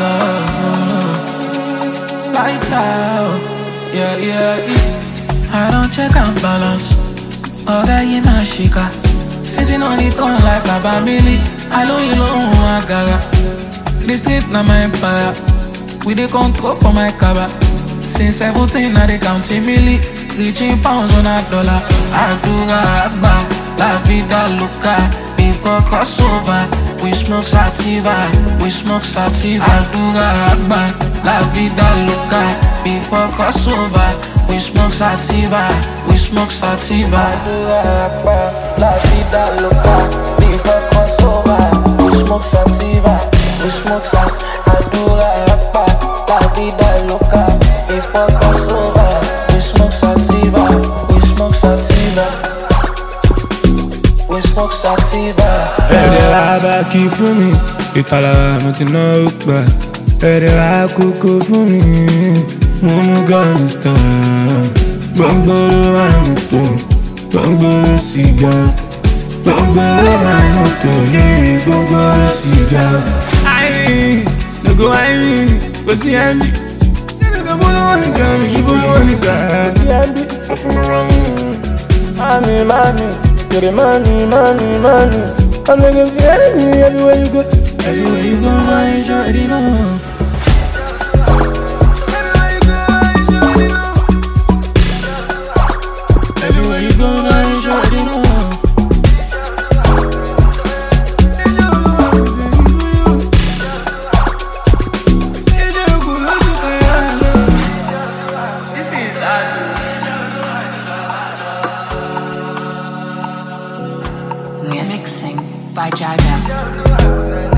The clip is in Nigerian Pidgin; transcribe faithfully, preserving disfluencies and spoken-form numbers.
love. Like that, yeah, yeah, yeah. I don't check and balance. Okay, you know, shika. Sitting on it on like Baba Millie. I know you know I gotta. The street na my empire. We the control for my cover. Since seventeen I dey counting milli. Reaching pounds on a dollar. Adura Agba, la vida loca. Before crossover, we smoke sativa, we smoke sativa. Adura Agba, la vida loca. Before crossover, we smoke sativa, we smoke sativa. Adura Agba, la vida loca. Before crossover, we smoke sativa, we smoke sat. Adura Agba, la vida loca. Before crossover, we smoke sativa, we smoke sativa. We smoke sativa. Ẹ̀rẹ̀ wá bá kí fún mi, ìtàlára mo ti ná ó gbà. Ẹ̀rẹ̀ wá kókó fún mi, mo mú gánà star. Gbọ̀ngbọ̀rọ̀ wà mọ́tò, gbọ̀ngbọ̀rọ̀ sìgá. Gbọ̀ngbọ̀rọ̀ wà mọ́tò, yìí gbọ̀ngbọ̀rọ̀ sìgá. Àìrí, lógo àìrí, kò sí ẹ̀mí. Ẹ̀rẹ̀ bọ́lá wà ní gàmì, ṣùgbọ́n wà ní gàmì. Kò sí ẹ̀mí, ó fún mi wá ní. Mami, mami. Get it money, money, money. I'm looking for you everywhere you go. Everywhere you go, now you already know. Everywhere you go, now you already know. Everywhere you go, now you already know. Mixing by Jaga.